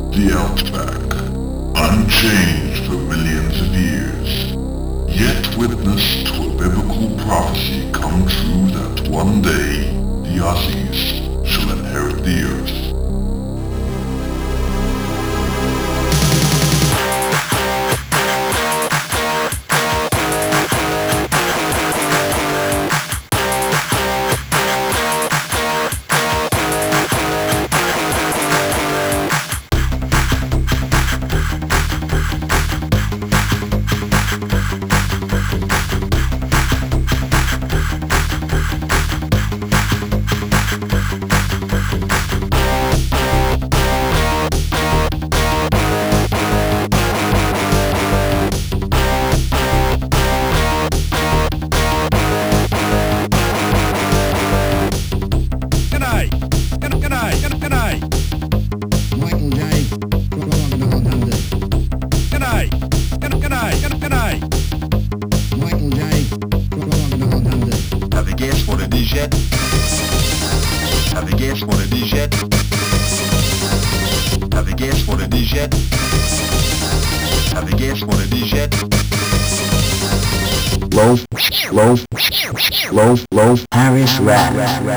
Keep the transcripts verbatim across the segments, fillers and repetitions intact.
The Outback, unchanged for millions of years, yet witness to a biblical prophecy come true that one day the Aussies shall inherit the earth. Loaf, loaf, loaf, loaf, Harris rap.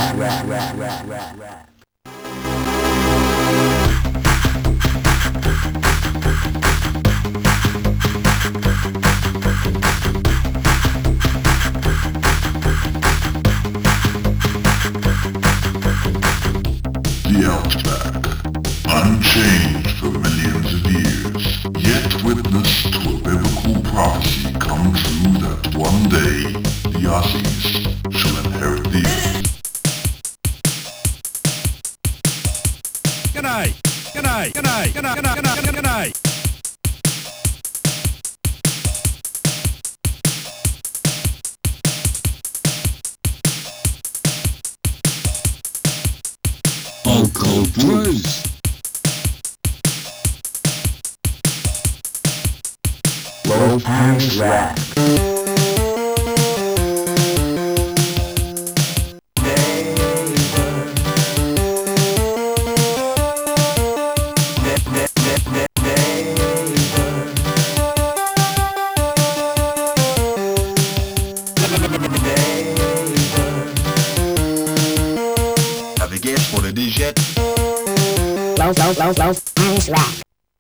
The Outback, unchanged for millions of years, yet witness to a biblical prophecy come true that one day the Aussies shall inherit the earth. Good night, good night, good night, good night, good night, good night, good night. Uncle Bruce. Loaf, Harris rap. Loaf, loaf, loaf, loaf, Harris rap.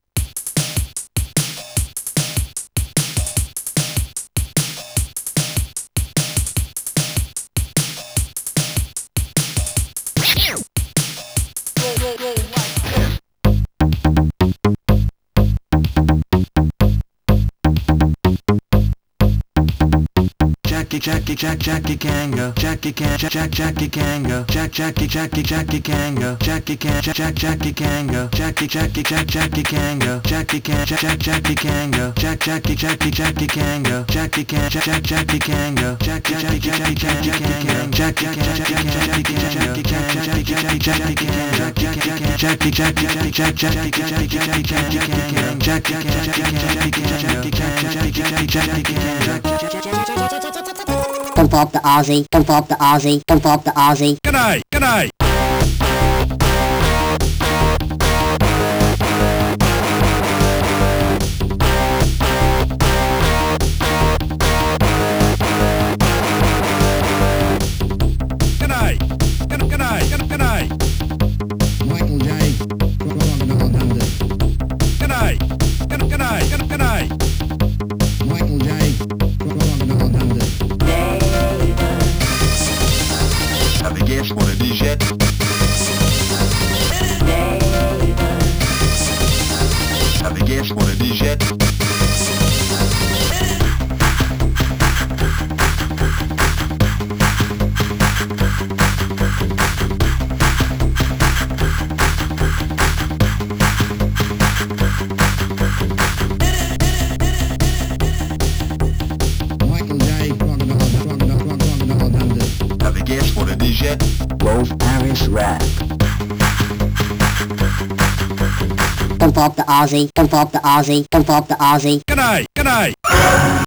Jackie, Jack, Jackie can go. Jackie can, Jack, Jack, Jackie can go. Jack, Jackie, Jackie, Jackie can go. Jackie can, Jack, Jack, Jackie can go. Jackie, Jackie, Jack, Jackie can go. Jackie can, Jack, Jack, Jackie can go. Jack, Jackie, Jackie, Jackie can go. Jackie can, Jack, Jack, Jackie can go. Jackie, Jackie, Jackie, Jackie can go. Jackie can, Jack, Jack, Jackie can go. Jackie can, Jackie, Jackie, Jackie can. Jackie can, Jackie, Jackie, Jackie, Jack, Jackie, Jackie, Jackie can. Jackie can, Jackie, Jackie, Jackie can. Jackie can, Jackie, Jackie, Jackie can. Pump up the Aussie, pump up the Aussie, pump up the Aussie. Good night, good night. Good night, good, good night, good, good night. Michael J. Good night, good, good night, good, good night. Michael J. Avec guess pour le D J. Avec guess pour le D J. Avec guess pour le D J. Loaf, Harris rap. Pump up the Aussie, pump up the Aussie, pump up the Aussie. Good night, good night.